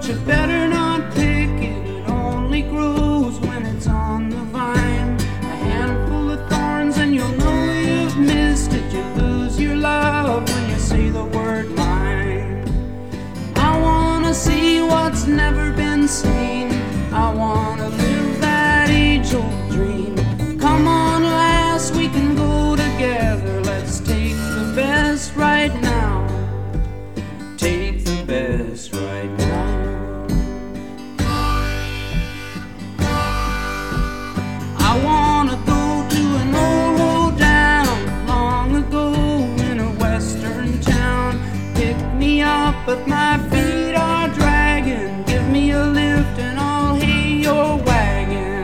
you better not pick it. It only grows when it's on the vine. A handful of thorns and you'll know you've missed it. You lose your love when you say the word mine. I wanna see what's never been seen. I wanna live that age-old dream. Come on, lass, we can go together. Let's take the best right now. Take the best right now. I wanna go to an old hoedown long ago in a western town. Pick me up if my feet are dragging. Give me a lift and I'll hay your wagon.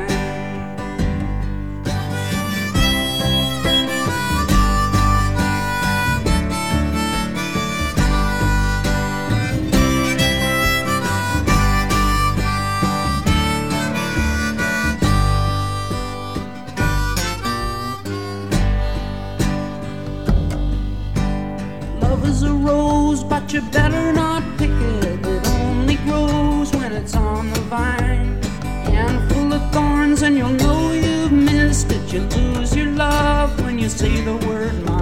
Love is a rose, but you better not pick it. It only grows when it's on the vine. Handful of thorns and you'll know you've missed it. You lose your love when you say the word mine.